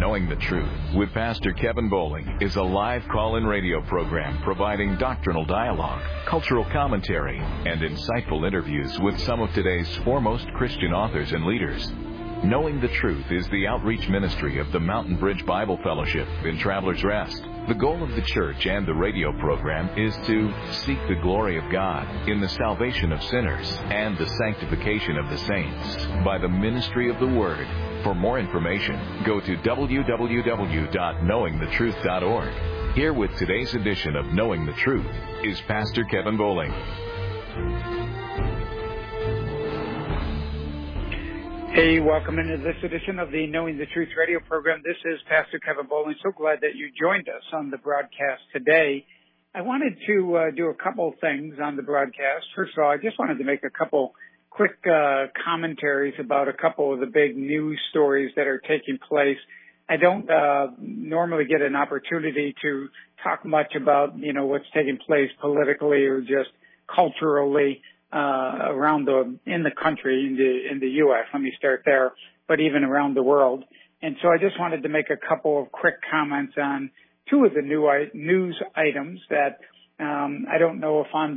Knowing the Truth with Pastor Kevin Bowling is a live call-in radio program providing doctrinal dialogue, cultural commentary, and insightful interviews with some of today's foremost Christian authors and leaders. Knowing the Truth is the outreach ministry of the Mountain Bridge Bible Fellowship in Travelers Rest. The goal of the church and the radio program is to seek the glory of God in the salvation of sinners and the sanctification of the saints by the ministry of the Word. For more information, go to www.knowingthetruth.org. Here with today's edition of Knowing the Truth is Pastor Kevin Bowling. Hey, welcome into this edition of the Knowing the Truth radio program. This is Pastor Kevin Bowling. So glad that you joined us on the broadcast today. I wanted to do a couple things on the broadcast. First of all, I just wanted to make a couple quick commentaries about a couple of the big news stories that are taking place. I don't normally get an opportunity to talk much about, what's taking place politically or just culturally in the country, in the U.S. Let me start there, but even around the world. And so I just wanted to make a couple of quick comments on two of the news items that I don't know if on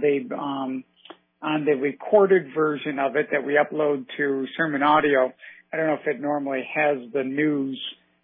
the recorded version of it that we upload to Sermon Audio, I don't know if it normally has the news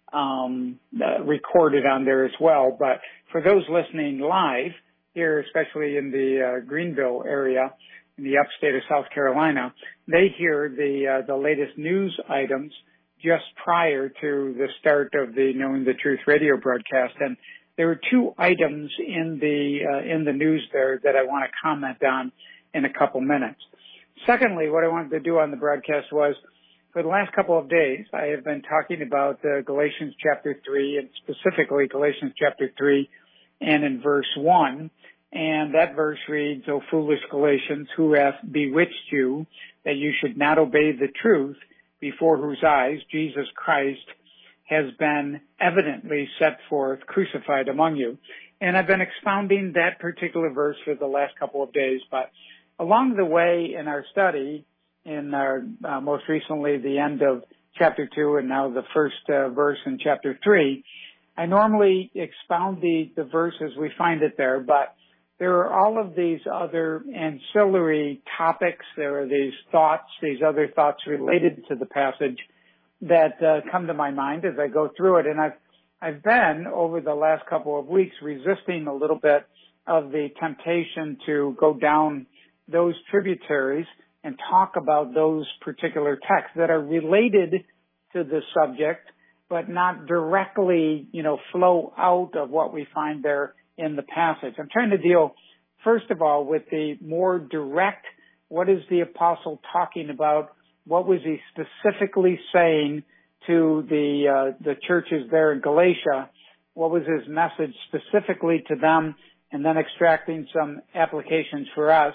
recorded on there as well. But for those listening live here, especially in the Greenville area, in the upstate of South Carolina, they hear the latest news items just prior to the start of the Knowing the Truth radio broadcast. And there are two items in the news there that I want to comment on in a couple minutes. Secondly, what I wanted to do on the broadcast was, for the last couple of days, I have been talking about Galatians chapter 3, and specifically Galatians chapter 3 and in verse 1. And that verse reads, "O foolish Galatians, who hath bewitched you, that you should not obey the truth, before whose eyes Jesus Christ has been evidently set forth, crucified among you." And I've been expounding that particular verse for the last couple of days, but along the way in our study, in our most recently the end of chapter 2 and now the first verse in chapter 3, I normally expound the verse as we find it there, but there are all of these other ancillary topics. There are these other thoughts related to the passage that come to my mind as I go through it. And I've been, over the last couple of weeks, resisting a little bit of the temptation to go down those tributaries and talk about those particular texts that are related to the subject, but not directly, flow out of what we find there in the passage. I'm trying to deal, first of all, with the more direct, what is the apostle talking about? What was he specifically saying to the churches there in Galatia? What was his message specifically to them? And then extracting some applications for us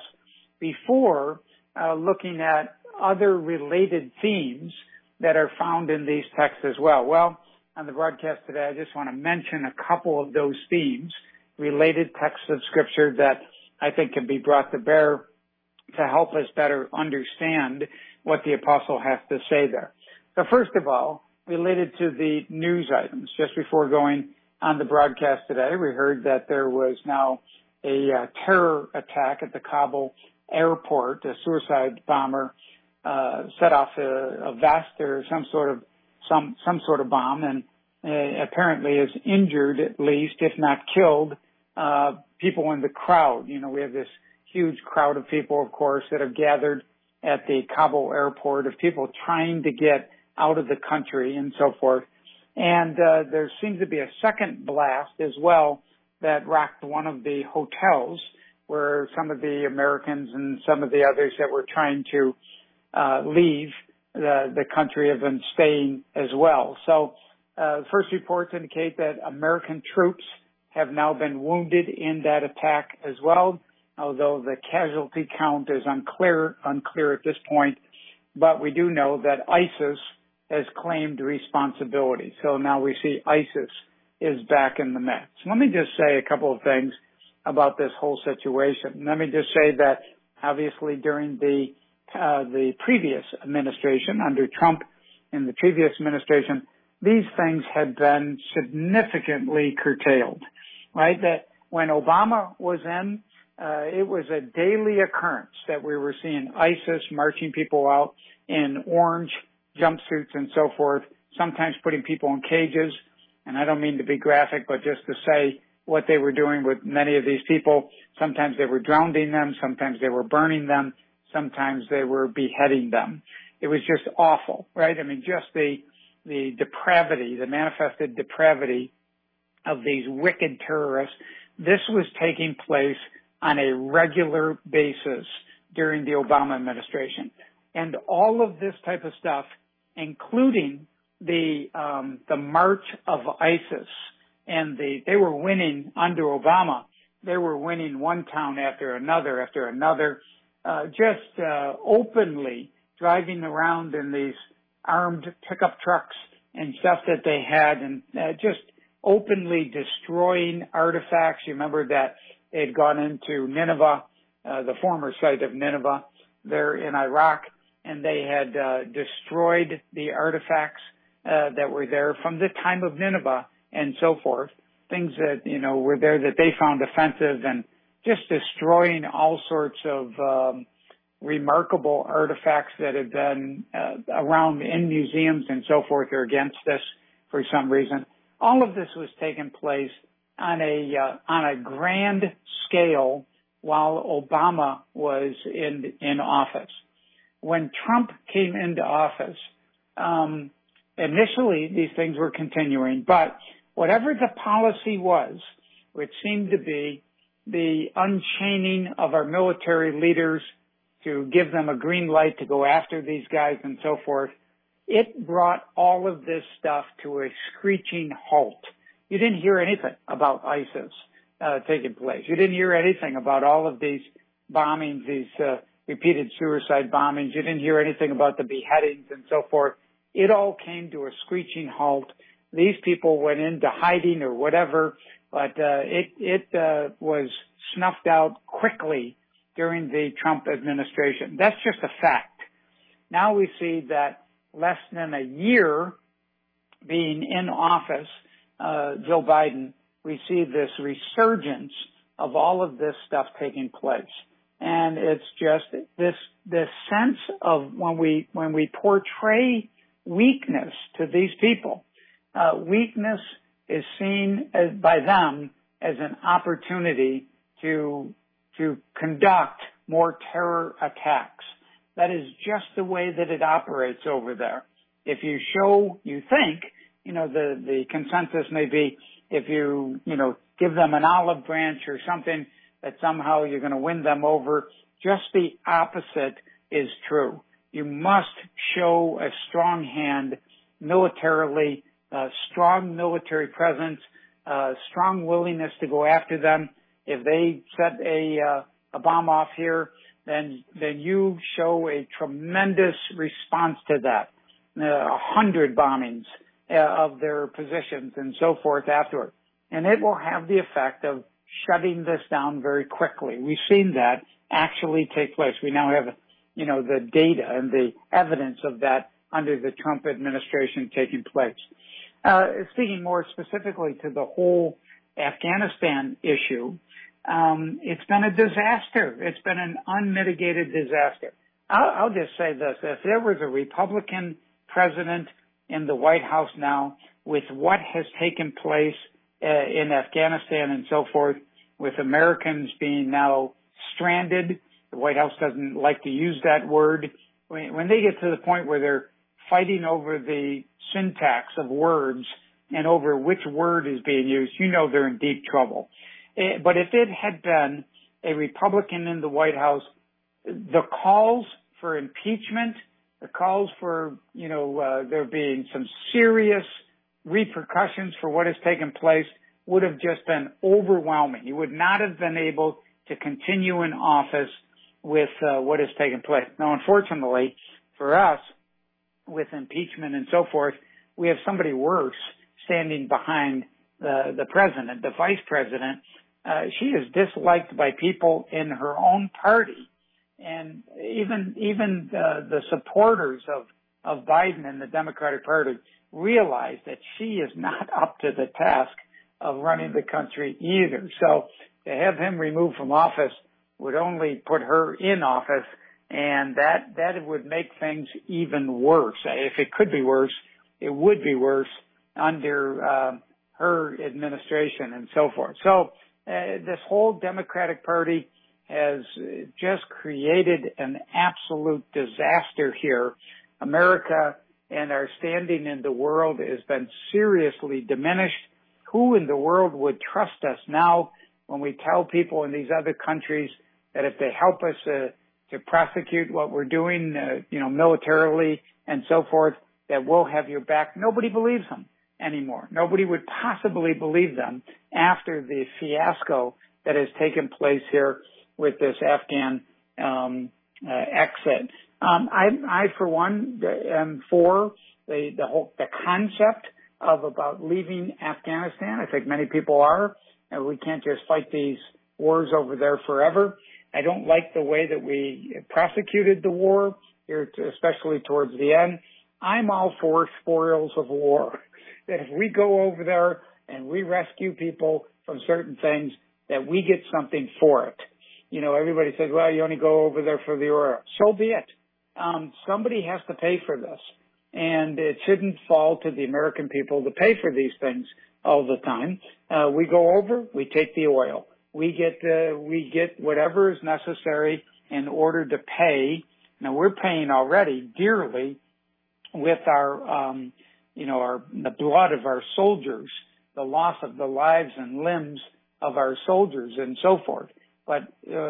before looking at other related themes that are found in these texts as well. Well, on the broadcast today, I just want to mention a couple of those themes, related texts of Scripture that I think can be brought to bear to help us better understand what the apostle has to say there. So first of all, related to the news items, just before going on the broadcast today, we heard that there was now a terror attack at the Kabul airport. A suicide bomber set off a vest or some sort of bomb, and apparently has injured, at least, if not killed, people in the crowd. We have this huge crowd of people, of course, that have gathered at the Kabul airport, of people trying to get out of the country and so forth. And there seems to be a second blast as well that rocked one of the hotels where some of the Americans and some of the others that were trying to leave the country have been staying as well. So first reports indicate that American troops have now been wounded in that attack as well, although the casualty count is unclear at this point. But we do know that ISIS has claimed responsibility. So now we see ISIS is back in the mix. Let me just say a couple of things about this whole situation. Let me just say that obviously during the previous administration, under Trump in the previous administration, these things had been significantly curtailed, right? That when Obama was in, it was a daily occurrence that we were seeing ISIS marching people out in orange jumpsuits and so forth, sometimes putting people in cages. And I don't mean to be graphic, but just to say what they were doing with many of these people. Sometimes they were drowning them. Sometimes they were burning them. Sometimes they were beheading them. It was just awful, right? I mean, just the depravity, the manifested depravity of these wicked terrorists. This was taking place on a regular basis during the Obama administration. And all of this type of stuff, including the march of ISIS, and they were winning under Obama. They were winning one town after another, just openly driving around in these armed pickup trucks and stuff that they had, and just openly destroying artifacts. You remember that they had gone into Nineveh, the former site of Nineveh there in Iraq, and they had destroyed the artifacts that were there from the time of Nineveh and so forth, things that, were there that they found offensive, and just destroying all sorts of remarkable artifacts that had been around in museums and so forth or against this for some reason. All of this was taking place on a grand scale while Obama was in office. When Trump came into office, initially these things were continuing, but whatever the policy was, which seemed to be the unchaining of our military leaders to give them a green light to go after these guys and so forth, it brought all of this stuff to a screeching halt. You didn't hear anything about ISIS taking place. You didn't hear anything about all of these bombings, these repeated suicide bombings. You didn't hear anything about the beheadings and so forth. It all came to a screeching halt. These people went into hiding or whatever, but it was snuffed out quickly during the Trump administration. That's just a fact. Now we see that less than a year being in office, Joe Biden, we see this resurgence of all of this stuff taking place. And it's just this sense of when we portray weakness to these people, weakness is seen by them as an opportunity to conduct more terror attacks. That is just the way that it operates over there. If you show, you think, the consensus may be if you give them an olive branch or something that somehow you're going to win them over. Just the opposite is true. You must show a strong hand militarily, strong military presence, strong willingness to go after them. If they set a bomb off here, then you show a tremendous response to that. 100 bombings of their positions and so forth afterward. And it will have the effect of shutting this down very quickly. We've seen that actually take place. We now have, the data and the evidence of that under the Trump administration taking place. Speaking more specifically to the whole Afghanistan issue, it's been a disaster. It's been an unmitigated disaster. I'll just say this. If there was a Republican president in the White House now with what has taken place in Afghanistan and so forth, with Americans being now stranded, the White House doesn't like to use that word. When they get to the point where they're fighting over the syntax of words and over which word is being used, they're in deep trouble. But if it had been a Republican in the White House, the calls for impeachment, the calls for, there being some serious repercussions for what has taken place would have just been overwhelming. You would not have been able to continue in office with what has taken place. Now, unfortunately for us, with impeachment and so forth, we have somebody worse standing behind the president, the vice president. She is disliked by people in her own party, and even the supporters of Biden and the Democratic Party realize that she is not up to the task of running the country either. So to have him removed from office would only put her in office, and that would make things even worse. If it could be worse, it would be worse under her administration and so forth. So this whole Democratic Party has just created an absolute disaster here. America and our standing in the world has been seriously diminished. Who in the world would trust us now when we tell people in these other countries that if they help us to prosecute what we're doing, militarily and so forth, that we'll have your back? Nobody believes them anymore. Nobody would possibly believe them after the fiasco that has taken place here with this Afghan exit. I for one am for the concept of about leaving Afghanistan. I think many people are. And we can't just fight these wars over there forever. I don't like the way that we prosecuted the war here, especially towards the end. I'm all for spoils of war. That if we go over there and we rescue people from certain things, that we get something for it. Everybody says, well, you only go over there for the oil. So be it. Somebody has to pay for this. And it shouldn't fall to the American people to pay for these things all the time. We go over, we take the oil. We get whatever is necessary in order to pay. Now we're paying already dearly with the blood of our soldiers, the loss of the lives and limbs of our soldiers and so forth. But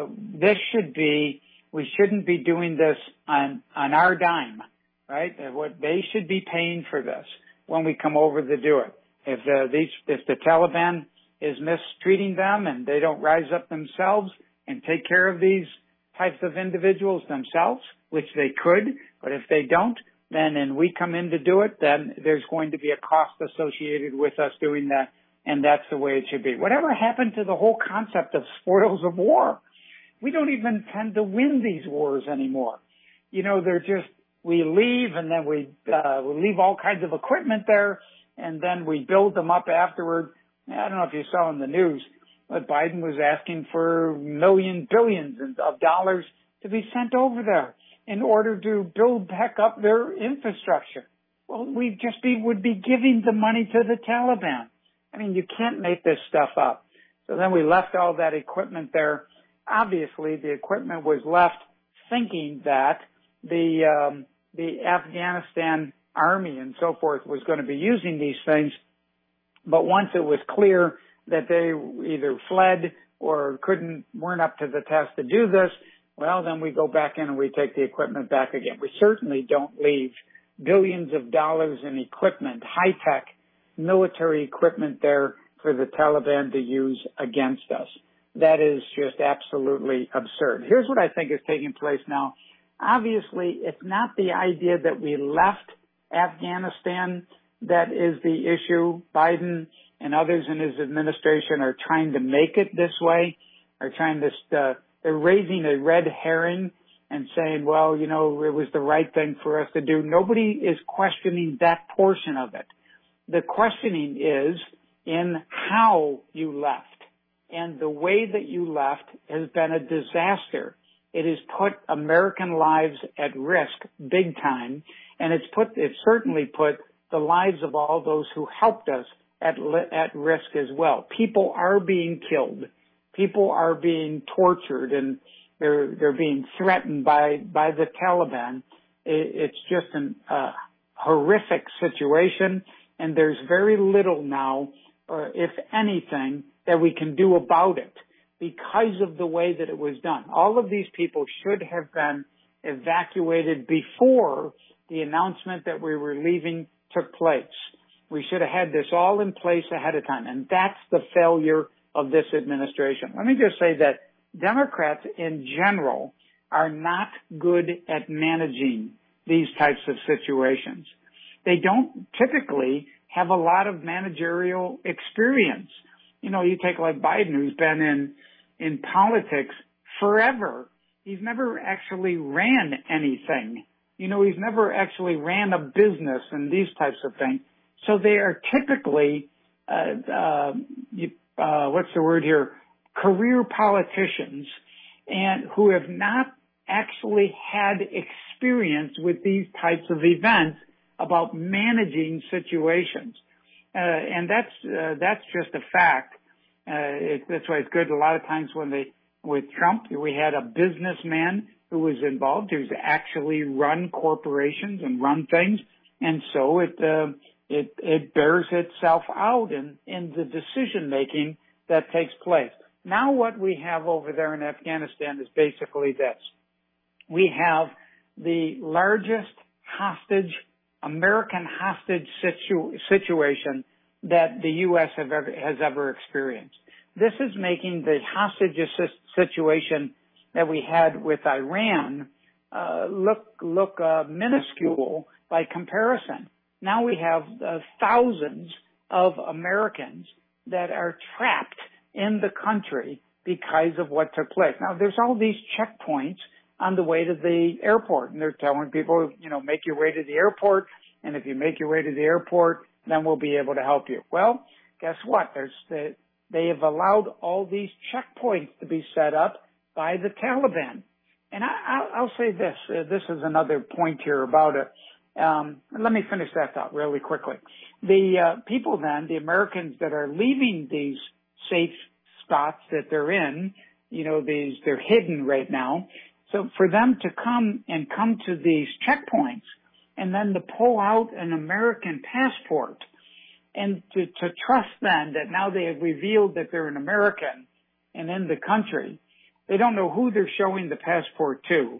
we shouldn't be doing this on our dime, right? They should be paying for this when we come over to do it. If the Taliban is mistreating them and they don't rise up themselves and take care of these types of individuals themselves, which they could, but if they don't, and we come in to do it, then there's going to be a cost associated with us doing that, and that's the way it should be. Whatever happened to the whole concept of spoils of war? We don't even tend to win these wars anymore. They're just, we leave and then we leave all kinds of equipment there, and then we build them up afterward. I don't know if you saw in the news, but Biden was asking for billions of dollars to be sent over there in order to build back up their infrastructure. Well, would be giving the money to the Taliban. I mean, you can't make this stuff up. So then we left all that equipment there. Obviously, the equipment was left thinking that the Afghanistan army and so forth was going to be using these things. But once it was clear that they either fled or weren't up to the task to do this, well, then we go back in and we take the equipment back again. We certainly don't leave billions of dollars in equipment, high-tech military equipment there for the Taliban to use against us. That is just absolutely absurd. Here's what I think is taking place now. Obviously, it's not the idea that we left Afghanistan that is the issue. Biden and others in his administration are trying to make it this way, are trying to, they're raising a red herring and saying, well, it was the right thing for us to do. Nobody is questioning that portion of it. The questioning is in how you left. And the way that you left has been a disaster. It has put American lives at risk big time, and it's certainly put the lives of all those who helped us at risk as well. People are being killed. People are being tortured, and they're being threatened by the Taliban. It's just a horrific situation, and there's very little now, or if anything, that we can do about it because of the way that it was done. All of these people should have been evacuated before the announcement that we were leaving took place. We should have had this all in place ahead of time, and that's the failure of this administration. Let me just say that Democrats in general are not good at managing these types of situations. They don't typically have a lot of managerial experience. You take like Biden, who's been in politics forever. He's never actually ran anything He's never actually ran a business and these types of things. So they are typically, what's the word here? Career politicians, and who have not actually had experience with these types of events about managing situations. And that's just a fact. That's why it's good. A lot of times with Trump, we had a businessman who was involved, who's actually run corporations and run things. And so it bears itself out in the decision making that takes place. Now what we have over there in Afghanistan is basically this. We have the largest American hostage situation that the U.S. has ever experienced. This is making the hostage situation that we had with Iran look minuscule by comparison. Now we have thousands of Americans that are trapped in the country because of what took place. Now there's all these checkpoints on the way to the airport, and they're telling people, make your way to the airport, and if you make your way to the airport, then we'll be able to help you. Well, guess what? They have allowed all these checkpoints to be set up by the Taliban. And I'll say this. This is another point here about it. Let me finish that thought really quickly. The people then, the Americans that are leaving these safe spots that they're in, they're hidden right now. So for them to come to these checkpoints and then to pull out an American passport and to trust then that now they have revealed that they're an American and in the country, they don't know who they're showing the passport to.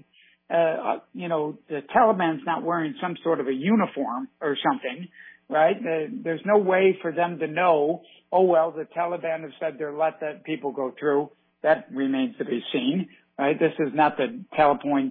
The Taliban's not wearing some sort of a uniform or something, right? There's no way for them to know, the Taliban have said they'll let that people go through. That remains to be seen, right? This is not the Taliban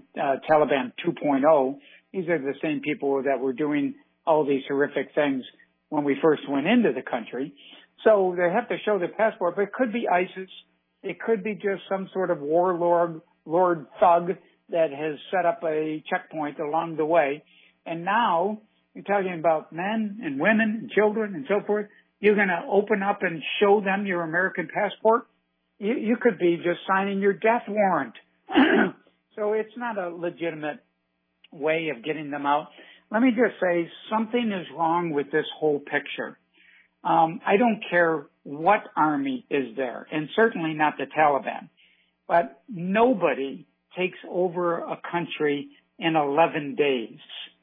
2.0. These are the same people that were doing all these horrific things when we first went into the country. So they have to show the passport, but it could be ISIS. It could be just some sort of warlord thug that has set up a checkpoint along the way. And now you're talking about men and women and children and so forth. You're going to open up and show them your American passport? You could be just signing your death warrant. So it's not a legitimate way of getting them out. Let me just say something is wrong with this whole picture. I don't care what army is there, and certainly not the Taliban, but nobody takes over a country in 11 days.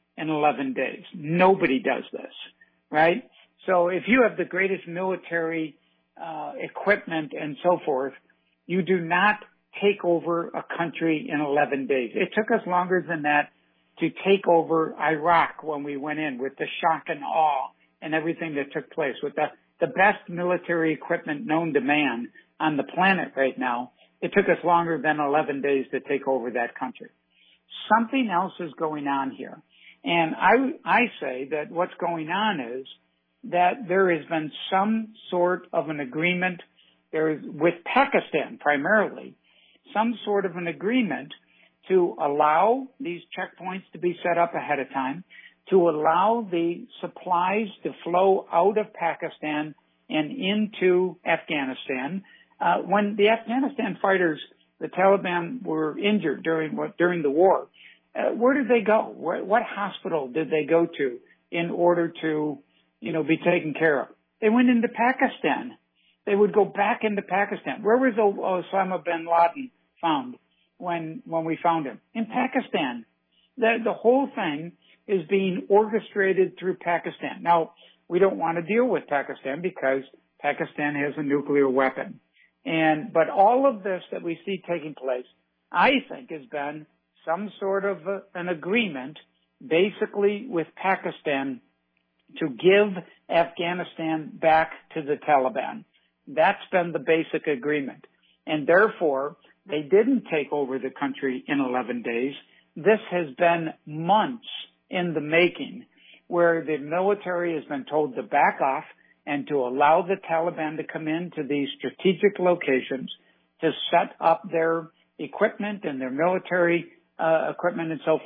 Nobody does this, right? So if you have the greatest military equipment and so forth, you do not take over a country in 11 days. It took us longer than that to take over Iraq when we went in, with the shock and awe and everything that took place, with the best military equipment known to man on the planet right now. It took us longer than 11 days to take over that country. Something else is going on here. And I say that what's going on is that there has been some sort of an agreement, with Pakistan primarily, some sort of an agreement to allow these checkpoints to be set up ahead of time, to allow the supplies to flow out of Pakistan and into Afghanistan. When the Afghanistan fighters, the Taliban, were injured during the war, where did they go? What hospital did they go to in order to, be taken care of? They went into Pakistan. They would go back into Pakistan. Where was Osama bin Laden found when we found him? In Pakistan. The whole thing is being orchestrated through Pakistan. Now, we don't want to deal with Pakistan because Pakistan has a nuclear weapon. But all of this that we see taking place, I think, has been some sort of an agreement, basically with Pakistan, to give Afghanistan back to the Taliban. That's been the basic agreement. And therefore, they didn't take over the country in 11 days. This has been months in the making, where the military has been told to back off and to allow the Taliban to come into these strategic locations to set up their equipment and their military equipment and so forth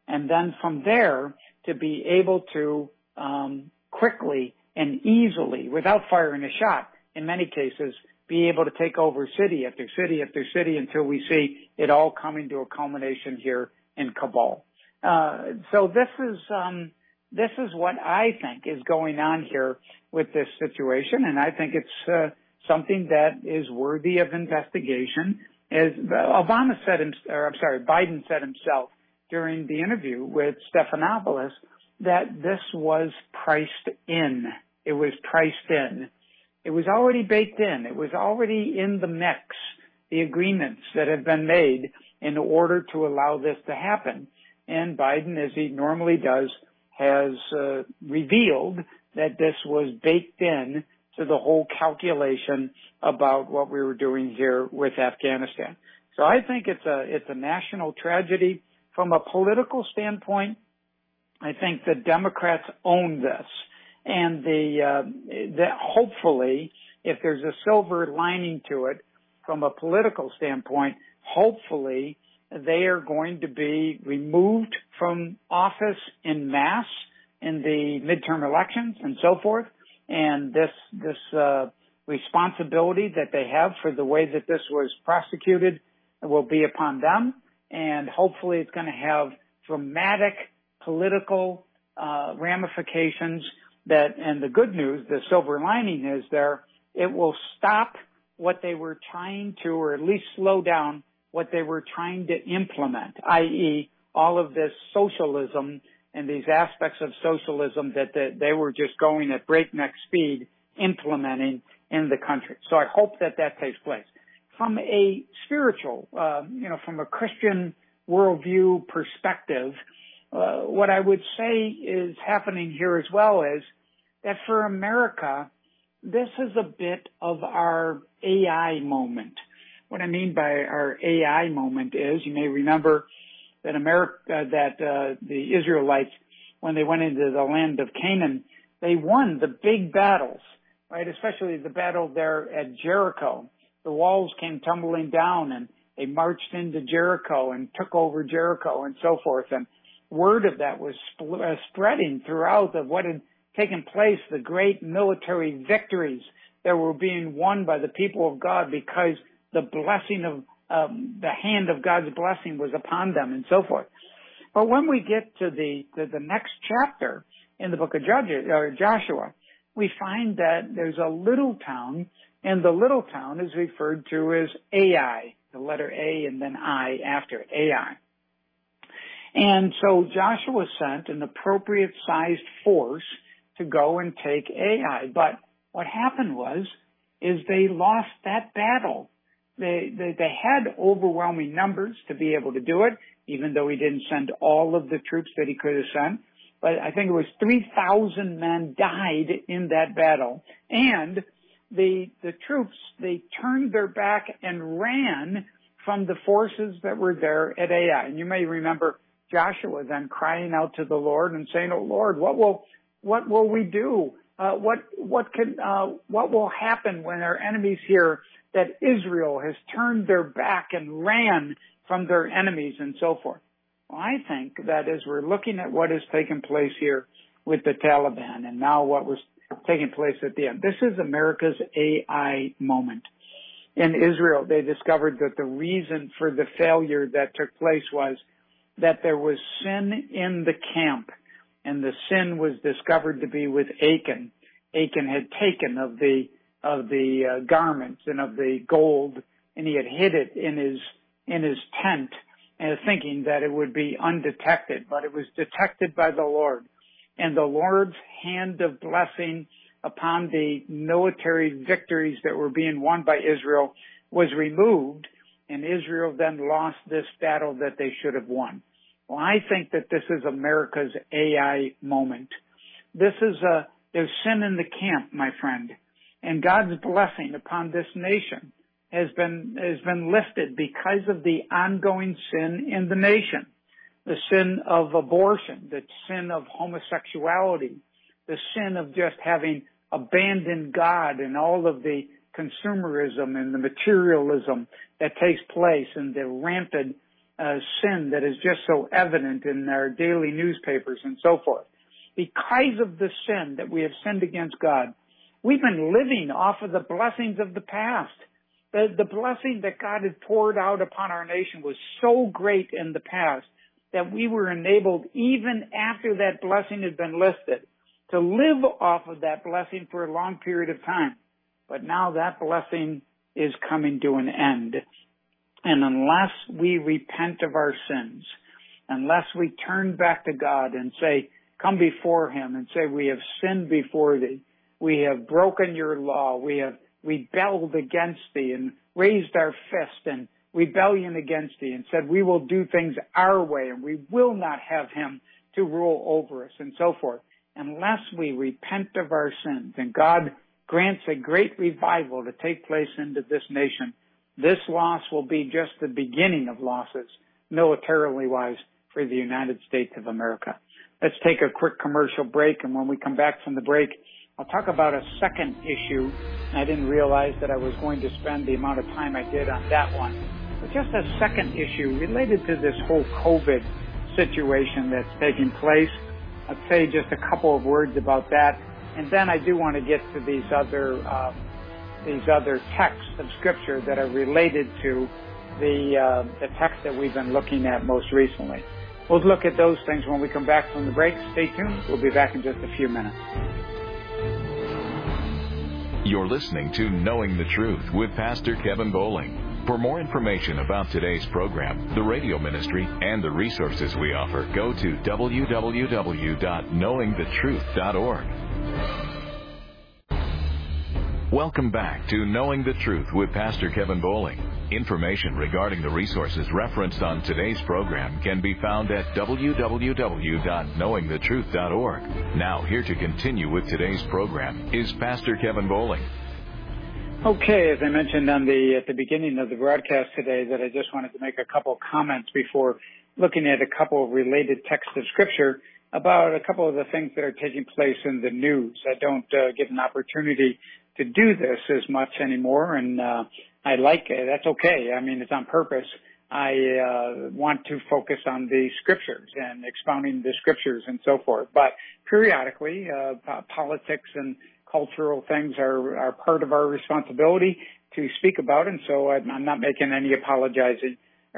and then from there to be able to quickly and easily, without firing a shot, in many cases, be able to take over city after city after city until we see it all coming to a culmination here in Kabul. So this is what I think is going on here with this situation, and I think it's something that is worthy of investigation. As Biden said himself during the interview with Stephanopoulos that this was priced in. It was priced in. It was already baked in. It was already in the mix, the agreements that have been made in order to allow this to happen. And Biden, as he normally does, has revealed that this was baked in to the whole calculation about what we were doing here with Afghanistan. So I think it's a national tragedy. From a political standpoint, I think the Democrats own this. And that hopefully, if there's a silver lining to it from a political standpoint, hopefully they are going to be removed from office en masse in the midterm elections and so forth. And this responsibility that they have for the way that this was prosecuted will be upon them. And hopefully it's going to have dramatic political ramifications and the good news, the silver lining is it will stop what they were trying to, or at least slow down what they were trying to implement, i.e. all of this socialism and these aspects of socialism that they were just going at breakneck speed implementing in the country. So I hope that takes place. From a spiritual, from a Christian worldview perspective, what I would say is happening here as well is that for America, this is a bit of our AI moment. What I mean by our AI moment is, you may remember that the Israelites, when they went into the land of Canaan, they won the big battles, right? Especially the battle there at Jericho. The walls came tumbling down and they marched into Jericho and took over Jericho and so forth. And word of that was spreading throughout of what had taken place, the great military victories that were being won by the people of God because the blessing of the hand of God's blessing was upon them and so forth. But when we get to the next chapter in the book of Joshua, we find that there's a little town, and the little town is referred to as Ai, the letter A and then I after it, Ai. And so Joshua sent an appropriate sized force to go and take Ai. But what happened is they lost that battle. They had overwhelming numbers to be able to do it, even though he didn't send all of the troops that he could have sent. But I think it was 3,000 men died in that battle. And the troops, they turned their back and ran from the forces that were there at Ai. And you may remember Joshua then crying out to the Lord and saying, "Oh Lord, what will we do? What will happen when our enemies hear that Israel has turned their back and ran from their enemies," and so forth? Well, I think that as we're looking at what has taken place here with the Taliban and now what was taking place at the end, this is America's AI moment. In Israel, they discovered that the reason for the failure that took place was that there was sin in the camp, and the sin was discovered to be with Achan. Achan had taken of the garments and of the gold, and he had hid it in his tent, thinking that it would be undetected, but it was detected by the Lord. And the Lord's hand of blessing upon the military victories that were being won by Israel was removed, and Israel then lost this battle that they should have won. Well, I think that this is America's AI moment. There's sin in the camp, my friend, and God's blessing upon this nation has been lifted because of the ongoing sin in the nation. The sin of abortion, the sin of homosexuality, the sin of just having abandoned God and all of the consumerism and the materialism that takes place and the rampant sin that is just so evident in our daily newspapers and so forth. Because of the sin that we have sinned against God, we've been living off of the blessings of the past. The blessing that God had poured out upon our nation was so great in the past that we were enabled, even after that blessing had been listed, to live off of that blessing for a long period of time. But now that blessing is coming to an end. And unless we repent of our sins, unless we turn back to God and say, come before Him and say, we have sinned before Thee, we have broken Your law, we have rebelled against Thee and raised our fist in rebellion against Thee and said we will do things our way and we will not have Him to rule over us and so forth. Unless we repent of our sins and God grants a great revival to take place into this nation, this loss will be just the beginning of losses, militarily wise, for the United States of America. Let's take a quick commercial break, and when we come back from the break, I'll talk about a second issue. I didn't realize that I was going to spend the amount of time I did on that one. But just a second issue related to this whole COVID situation that's taking place. I'll say just a couple of words about that, and then I do want to get to these other texts of Scripture that are related to the text that we've been looking at most recently. We'll look at those things when we come back from the break. Stay tuned. We'll be back in just a few minutes. You're listening to Knowing the Truth with Pastor Kevin Bowling. For more information about today's program, the radio ministry, and the resources we offer, go to www.knowingthetruth.org. Welcome back to Knowing the Truth with Pastor Kevin Bowling. Information regarding the resources referenced on today's program can be found at www.knowingthetruth.org. Now, here to continue with today's program is Pastor Kevin Bowling. Okay, as I mentioned at the beginning of the broadcast today, that I just wanted to make a couple comments before looking at a couple of related texts of Scripture about a couple of the things that are taking place in the news. I don't get an opportunity to do this as much anymore, and I like it. That's okay. I mean, it's on purpose. I want to focus on the Scriptures and expounding the Scriptures and so forth. But periodically, politics and cultural things are part of our responsibility to speak about, and so I'm not making any apology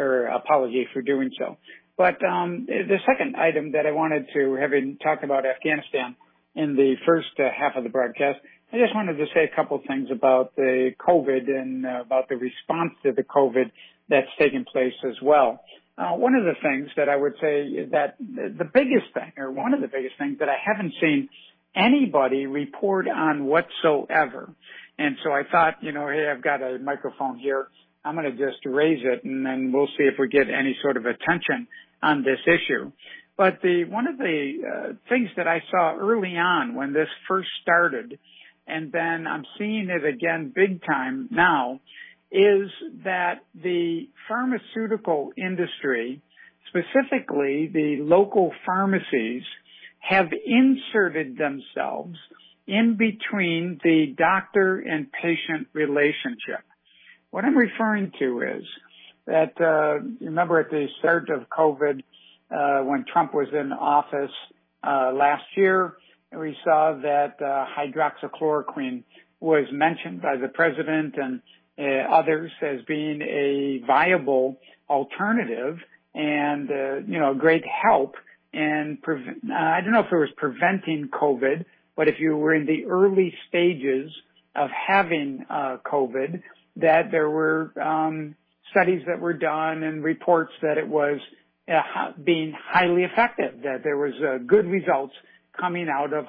for doing so. But the second item that I wanted to, having talked about Afghanistan in the first half of the broadcast, I just wanted to say a couple of things about the COVID and about the response to the COVID that's taking place as well. One of the things that I would say is that the biggest thing, or one of the biggest things that I haven't seen anybody report on whatsoever. And so I thought, hey, I've got a microphone here. I'm going to just raise it, and then we'll see if we get any sort of attention on this issue. But one of the things that I saw early on when this first started, and then I'm seeing it again big time now, is that the pharmaceutical industry, specifically the local pharmacies, have inserted themselves in between the doctor and patient relationship. What I'm referring to is that, remember at the start of COVID, when Trump was in office last year, we saw that hydroxychloroquine was mentioned by the president and others as being a viable alternative and, a great help. And I don't know if it was preventing COVID, but if you were in the early stages of having COVID, that there were studies that were done and reports that it was being highly effective, that there was good results coming out of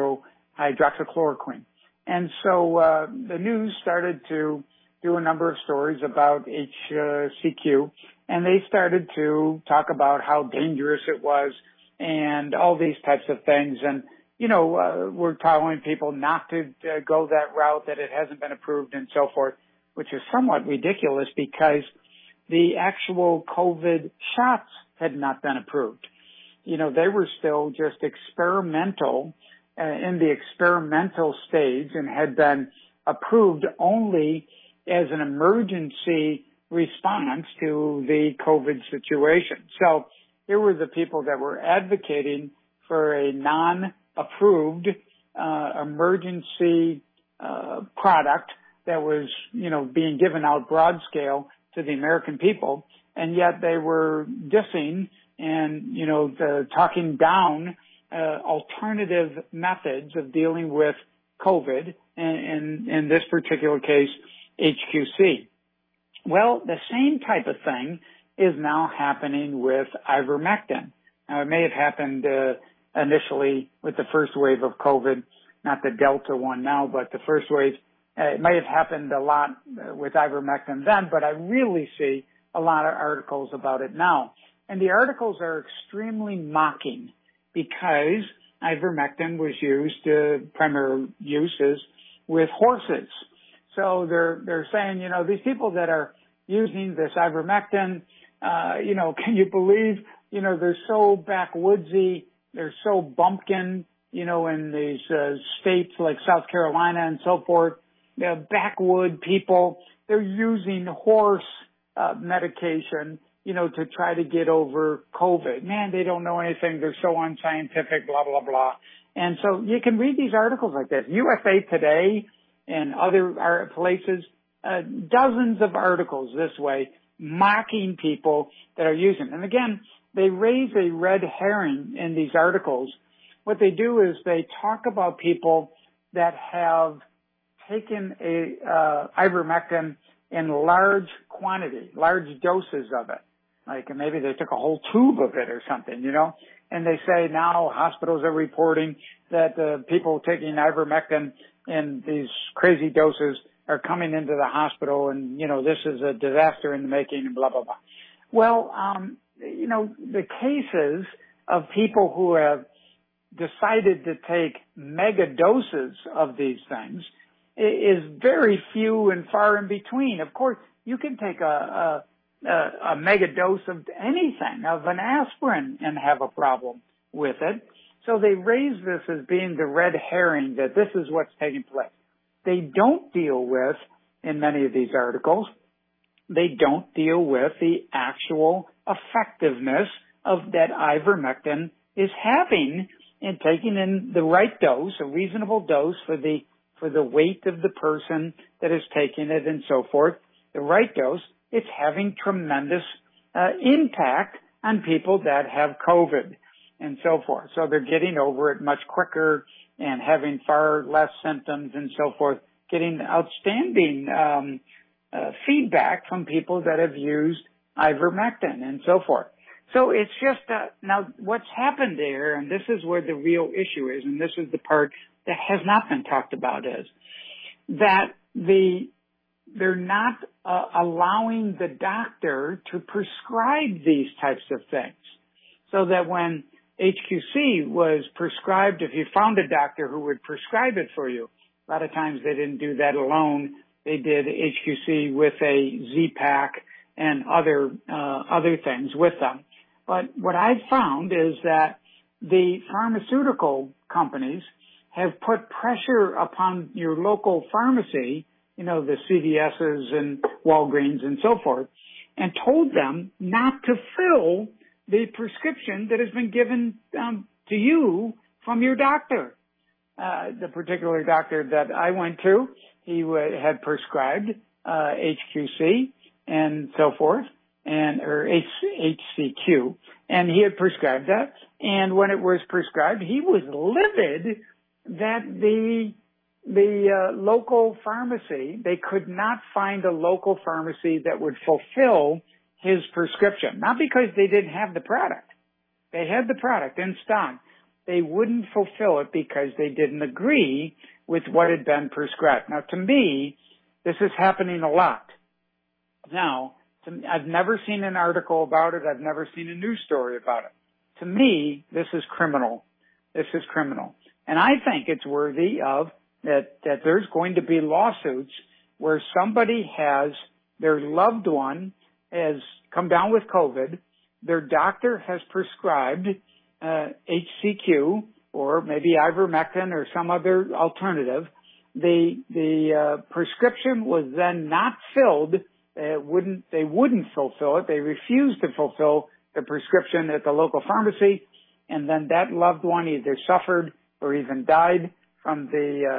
hydroxychloroquine. And so the news started to do a number of stories about HCQ, and they started to talk about how dangerous it was and all these types of things. And, we're telling people not to go that route, that it hasn't been approved and so forth, which is somewhat ridiculous because the actual COVID shots had not been approved. They were still just experimental, in the experimental stage, and had been approved only as an emergency response to the COVID situation. So here were the people that were advocating for a non-approved emergency product that was, being given out broad scale to the American people, and yet they were dissing and, talking down alternative methods of dealing with COVID, and in this particular case, HQC. Well, the same type of thing is now happening with ivermectin. Now, it may have happened initially with the first wave of COVID, not the Delta one now, but the first wave. It may have happened a lot with ivermectin then, but I really see a lot of articles about it now. And the articles are extremely mocking because ivermectin was used, primary uses with horses. So they're saying, these people that are using this ivermectin, can you believe, they're so backwoodsy, they're so bumpkin, in these states like South Carolina and so forth, backwood people, they're using horse medication, to try to get over COVID. Man, they don't know anything. They're so unscientific, blah, blah, blah. And so you can read these articles like this. USA Today and other places, dozens of articles this way, mocking people that are using. And again, they raise a red herring in these articles. What they do is they talk about people that have taken ivermectin in large quantity, large doses of it. Like maybe they took a whole tube of it or something, and they say now hospitals are reporting that people taking ivermectin in these crazy doses are coming into the hospital, and, this is a disaster in the making, and blah, blah, blah. Well, the cases of people who have decided to take mega doses of these things is very few and far in between. Of course, you can take a mega dose of anything, of an aspirin, and have a problem with it. So they raise this as being the red herring, that this is what's taking place. They don't deal with, in many of these articles, they don't deal with the actual effectiveness of that ivermectin is having in taking in the right dose, a reasonable dose for the weight of the person that is taking it and so forth, the right dose. It's having tremendous impact on people that have COVID and so forth. So they're getting over it much quicker and having far less symptoms and so forth, getting outstanding feedback from people that have used ivermectin and so forth. So it's just, now what's happened there, and this is where the real issue is, and this is the part that has not been talked about, is that they're not allowing the doctor to prescribe these types of things. So that when HQC was prescribed, if you found a doctor who would prescribe it for you, a lot of times they didn't do that alone. They did HQC with a Z-Pak and other things with them. But what I've found is that the pharmaceutical companies have put pressure upon your local pharmacy, the CVS's and Walgreens and so forth, and told them not to fill the prescription that has been given to you from your doctor. The particular doctor that I went to, he had prescribed HQC and so forth, or HCQ, and he had prescribed that. And when it was prescribed, he was livid that the local pharmacy, they could not find a local pharmacy that would fulfill his prescription. Not because they didn't have the product. They had the product in stock. They wouldn't fulfill it because they didn't agree with what had been prescribed. Now, to me, this is happening a lot. Now, I've never seen an article about it. I've never seen a news story about it. To me, this is criminal. This is criminal. And I think it's worthy of that there's going to be lawsuits where somebody has, their loved one has come down with COVID, their doctor has prescribed HCQ or maybe ivermectin or some other alternative. The prescription was then not filled They wouldn't fulfill it. They refused to fulfill the prescription at the local pharmacy, and then that loved one either suffered or even died from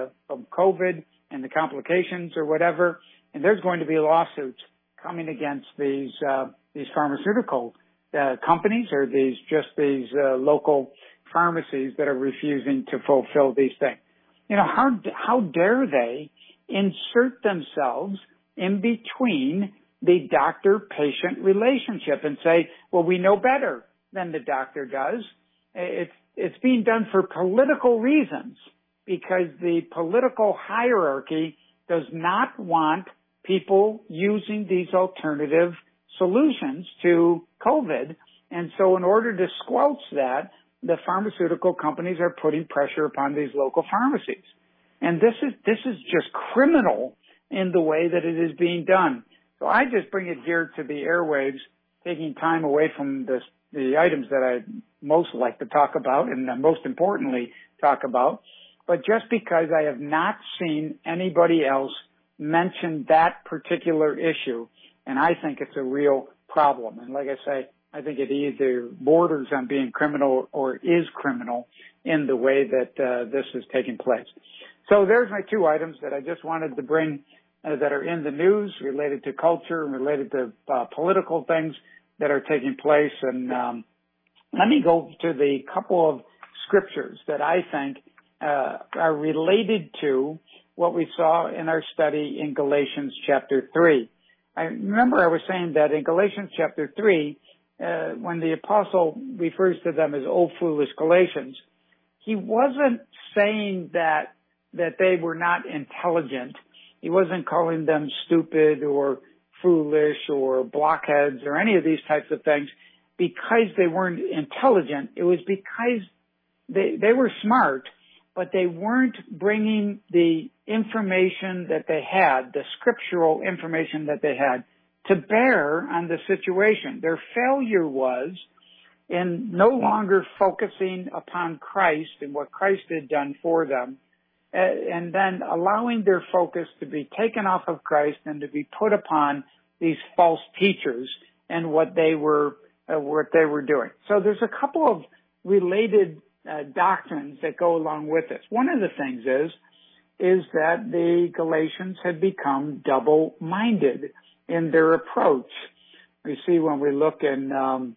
COVID and the complications or whatever. And there's going to be lawsuits coming against these pharmaceutical companies or these local pharmacies that are refusing to fulfill these things. How dare they insert themselves in between the doctor-patient relationship and say, well, we know better than the doctor does. It's being done for political reasons because the political hierarchy does not want people using these alternative solutions to COVID. And so in order to squelch that, the pharmaceutical companies are putting pressure upon these local pharmacies. And this is just criminal in the way that it is being done. So I just bring it here to the airwaves, taking time away from the items that I most like to talk about and most importantly talk about. But just because I have not seen anybody else mention that particular issue, and I think it's a real problem. And like I say, I think it either borders on being criminal or is criminal in the way that this is taking place. So there's my two items that I just wanted to bring that are in the news related to culture and related to political things that are taking place. And let me go to the couple of scriptures that I think are related to what we saw in our study in Galatians chapter 3. I remember I was saying that in Galatians chapter 3, when the apostle refers to them as old foolish Galatians, he wasn't saying that they were not intelligent. He wasn't calling them stupid or foolish or blockheads or any of these types of things because they weren't intelligent. It was because they were smart, but they weren't bringing the information that they had, the scriptural information that they had, to bear on the situation. Their failure was in no longer focusing upon Christ and what Christ had done for them, and then allowing their focus to be taken off of Christ and to be put upon these false teachers and what they were doing. So there's a couple of related doctrines that go along with this. One of the things is that the Galatians had become double-minded in their approach. We see when we look in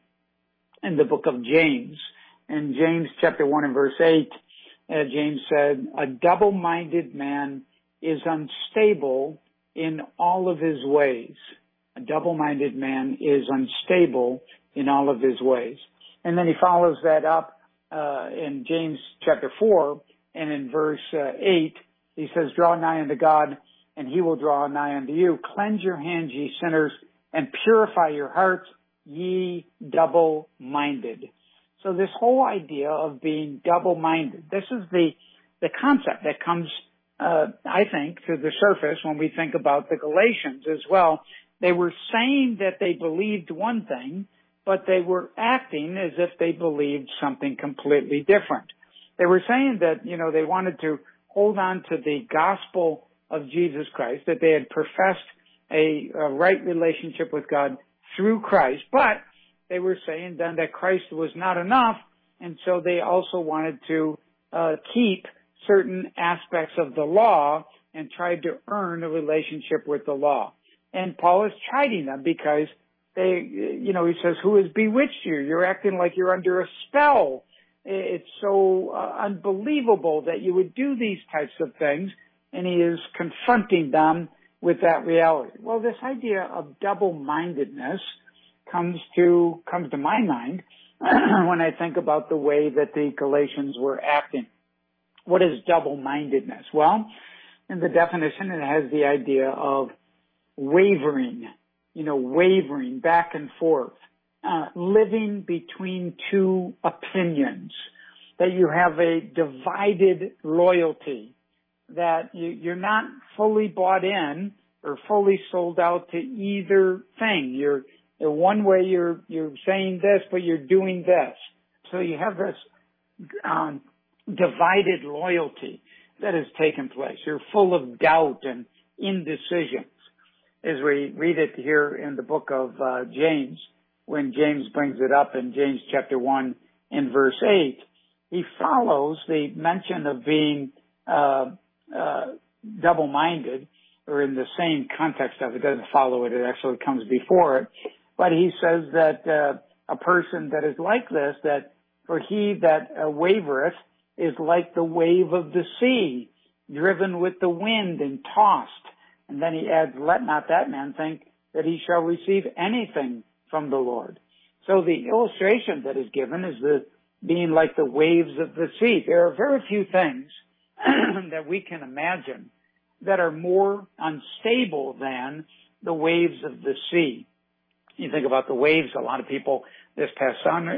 the book of James, in James chapter 1 and verse 8, James said, a double-minded man is unstable in all of his ways. A double-minded man is unstable in all of his ways. And then he follows that up in James chapter 4 and in verse 8, he says, draw nigh unto God, and he will draw nigh unto you. Cleanse your hands, ye sinners, and purify your hearts, ye double-minded. So this whole idea of being double-minded, this is the concept that comes, I think, to the surface when we think about the Galatians as well. They were saying that they believed one thing, but they were acting as if they believed something completely different. They were saying that, they wanted to hold on to the gospel of Jesus Christ, that they had professed a right relationship with God through Christ, but they were saying then that Christ was not enough, and so they also wanted to keep certain aspects of the law and tried to earn a relationship with the law. And Paul is chiding them because he says, who has bewitched you? You're acting like you're under a spell. It's so unbelievable that you would do these types of things, and he is confronting them with that reality. Well, this idea of double-mindedness comes to my mind when I think about the way that the Galatians were acting. What is double-mindedness? Well, in the definition, it has the idea of wavering back and forth, living between two opinions, that you have a divided loyalty, that you're not fully bought in or fully sold out to either thing. You're one way you're saying this, but you're doing this. So you have this divided loyalty that has taken place. You're full of doubt and indecisions. as we read it here in the book of James, when James brings it up in James chapter 1 in verse 8, he follows the mention of being double-minded, or in the same context of it, doesn't follow it, it actually comes before it. But he says that a person that is like this, that for he that wavereth is like the wave of the sea, driven with the wind and tossed. And then he adds, let not that man think that he shall receive anything from the Lord. So the illustration that is given is the being like the waves of the sea. There are very few things that we can imagine that are more unstable than the waves of the sea. You think about the waves, a lot of people this past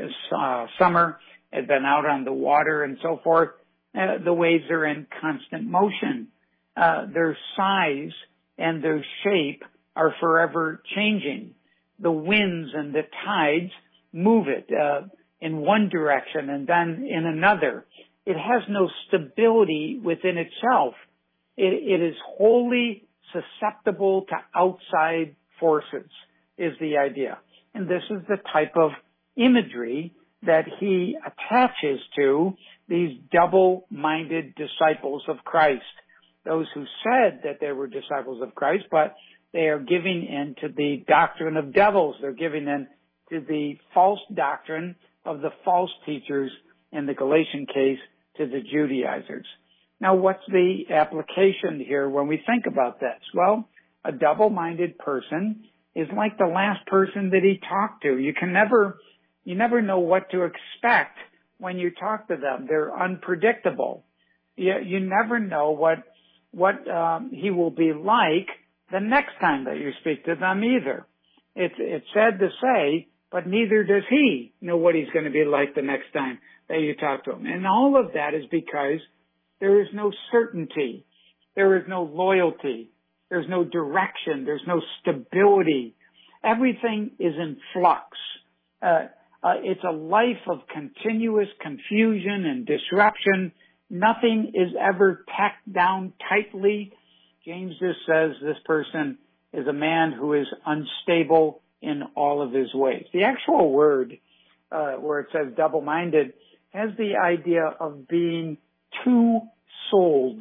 summer had been out on the water and so forth. The waves are in constant motion. Their size and their shape are forever changing. The winds and the tides move it in one direction and then in another. It has no stability within itself. It is wholly susceptible to outside forces, is the idea. And this is the type of imagery that he attaches to these double-minded disciples of Christ. Those who said that they were disciples of Christ, but they are giving in to the doctrine of devils. They're giving in to the false doctrine of the false teachers, in the Galatian case, to the Judaizers. Now, what's the application here when we think about this? Well, a double-minded person is like the last person that he talked to. You never know what to expect when you talk to them. They're unpredictable. You never know what he will be like the next time that you speak to them either. It's sad to say, but neither does he know what he's going to be like the next time that you talk to him. And all of that is because there is no certainty. There is no loyalty. There's no direction. There's no stability. Everything is in flux. It's a life of continuous confusion and disruption. Nothing is ever packed down tightly. James just says this person is a man who is unstable in all of his ways. The actual word, where it says double-minded, has the idea of being two-souled.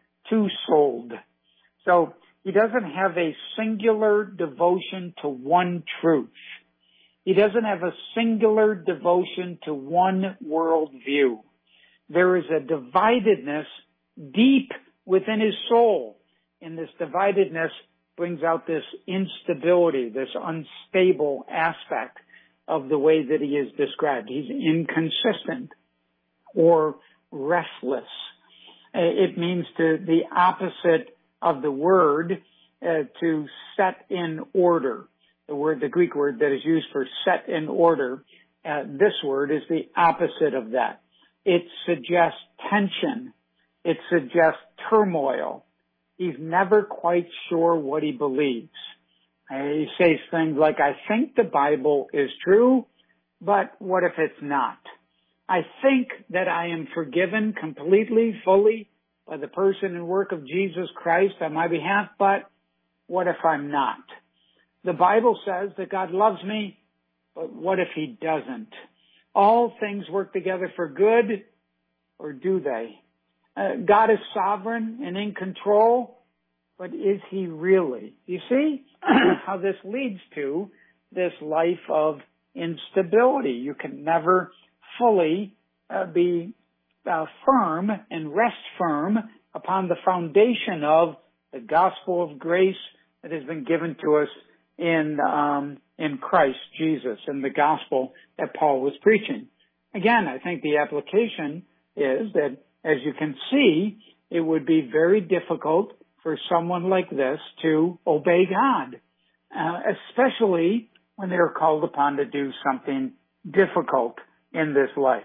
So he doesn't have a singular devotion to one truth. He doesn't have a singular devotion to one worldview. There is a dividedness deep within his soul. And this dividedness brings out this instability, this unstable aspect of the way that he is described. He's inconsistent or restless. It means the opposite of the word to set in order. The Greek word that is used for set in order, this word is the opposite of that. It suggests tension. It suggests turmoil. He's never quite sure what he believes. He says things like, I think the Bible is true, but what if it's not? I think that I am forgiven completely, fully by the person and work of Jesus Christ on my behalf, but what if I'm not? The Bible says that God loves me, but what if he doesn't? All things work together for good, or do they? God is sovereign and in control, but is he really? You see how this leads to this life of instability. You can never fully be firm and rest firm upon the foundation of the gospel of grace that has been given to us in Christ Jesus, and the gospel that Paul was preaching. Again, I think the application is that, as you can see, it would be very difficult for someone like this to obey God, especially when they are called upon to do something difficult in this life.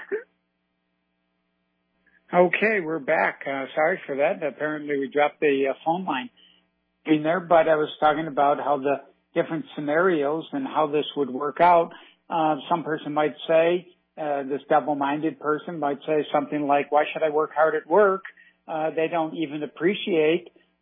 Okay, we're back. Sorry for that. Apparently we dropped the phone line in there, but I was talking about how the different scenarios and how this would work out. Some person might say, this double-minded person might say something like, why should I work hard at work? They don't even appreciate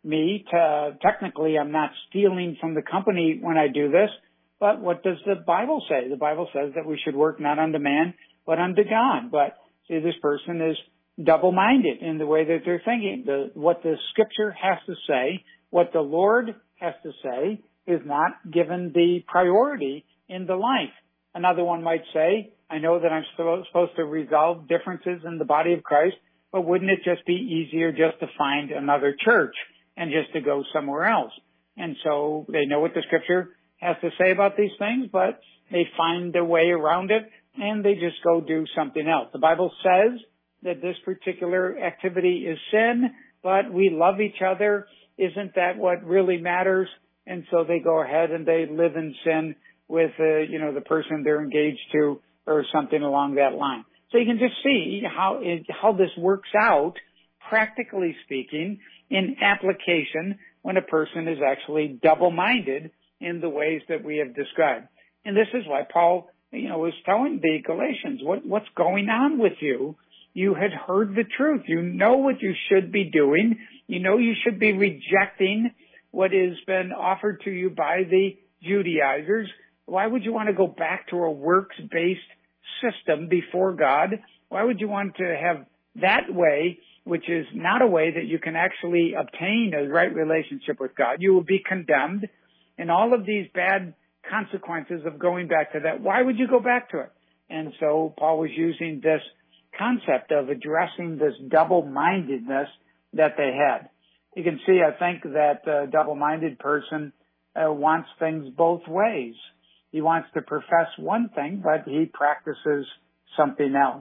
technically I'm not stealing from the company when I do this, but what does the Bible say? The Bible says that we should work not unto man, but unto God. But see, this person is double-minded in the way that they're thinking. What the Scripture has to say, what the Lord has to say, is not given the priority in the life. Another one might say, I know that I'm supposed to resolve differences in the body of Christ, but wouldn't it just be easier just to find another church and just to go somewhere else? And so they know what the Scripture has to say about these things, but they find their way around it and they just go do something else. The Bible says that this particular activity is sin, but we love each other. Isn't that what really matters? And so they go ahead and they live in sin with, the person they're engaged to or something along that line. So you can just see how this works out, practically speaking, in application when a person is actually double-minded in the ways that we have described. And this is why Paul, was telling the Galatians, what's going on with you? You had heard the truth. You know what you should be doing. You know you should be rejecting what has been offered to you by the Judaizers. Why would you want to go back to a works-based system before God? Why would you want to have that way, which is not a way that you can actually obtain a right relationship with God? You will be condemned, and all of these bad consequences of going back to that. Why would you go back to it? And so Paul was using this concept of addressing this double-mindedness that they had. You can see, I think, that a double-minded person wants things both ways. He wants to profess one thing, but he practices something else.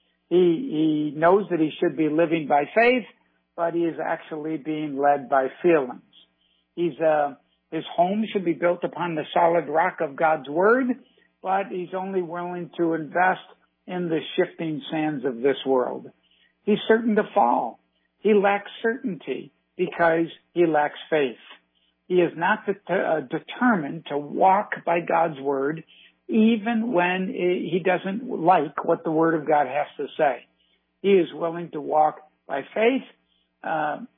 He knows that he should be living by faith, but he is actually being led by feelings. His home should be built upon the solid rock of God's Word, but he's only willing to invest in the shifting sands of this world. He's certain to fall. He lacks certainty because he lacks faith. He is not determined to walk by God's Word even when he doesn't like what the Word of God has to say. He is willing to walk by faith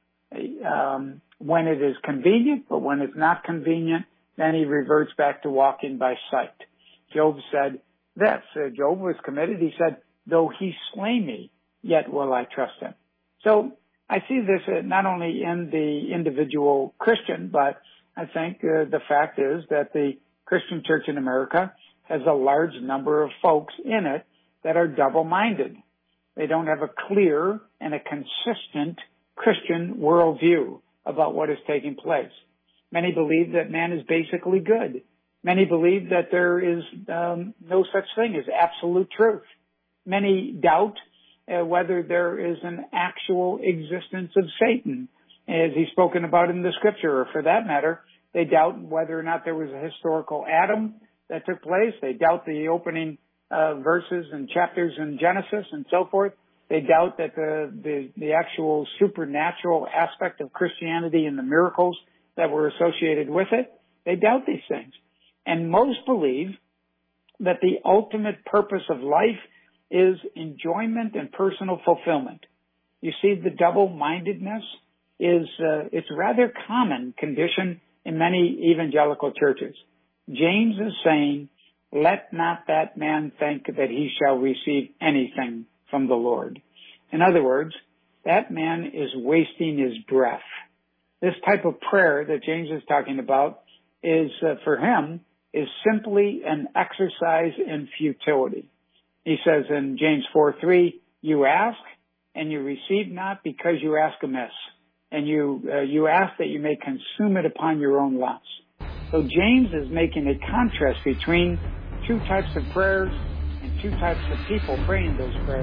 when it is convenient, but when it's not convenient, then he reverts back to walking by sight. Job said this. Job was committed. He said, though he slay me, yet will I trust him. So I see this not only in the individual Christian, but I think the fact is that the Christian church in America has a large number of folks in it that are double-minded. They don't have a clear and a consistent Christian worldview about what is taking place. Many believe that man is basically good. Many believe that there is no such thing as absolute truth. Many doubt whether there is an actual existence of Satan, as he's spoken about in the Scripture, or for that matter, they doubt whether or not there was a historical Adam that took place. They doubt the opening verses and chapters in Genesis and so forth. They doubt that the actual supernatural aspect of Christianity and the miracles that were associated with it. They doubt these things. And most believe that the ultimate purpose of life is enjoyment and personal fulfillment. You see, the double-mindedness is it's a rather common condition in many evangelical churches. James is saying, let not that man think that he shall receive anything from the Lord. In other words, that man is wasting his breath. This type of prayer that James is talking about is, for him, is simply an exercise in futility. He says in James 4:3, you ask and you receive not because you ask amiss, and you ask that you may consume it upon your own lusts. So James is making a contrast between two types of prayers and two types of people praying those prayers.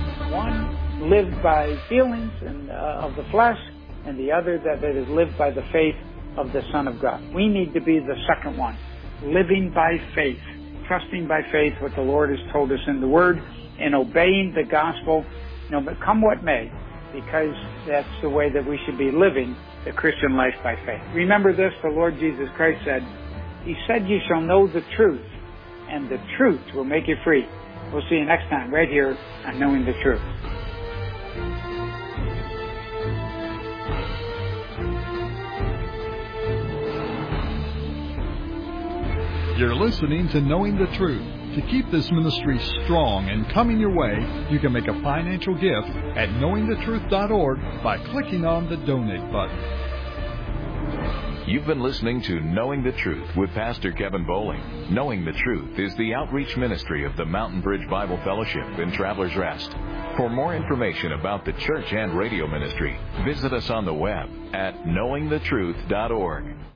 One lived by feelings and of the flesh, and the other that is lived by the faith of the Son of God. We need to be the second one, living by faith, trusting by faith what the Lord has told us in the Word, and obeying the gospel, come what may, because that's the way that we should be living the Christian life by faith. Remember this, the Lord Jesus Christ said, He said, you shall know the truth, and the truth will make you free. We'll see you next time right here on Knowing the Truth. You're listening to Knowing the Truth. To keep this ministry strong and coming your way, you can make a financial gift at knowingthetruth.org by clicking on the donate button. You've been listening to Knowing the Truth with Pastor Kevin Bowling. Knowing the Truth is the outreach ministry of the Mountain Bridge Bible Fellowship in Travelers Rest. For more information about the church and radio ministry, visit us on the web at knowingthetruth.org.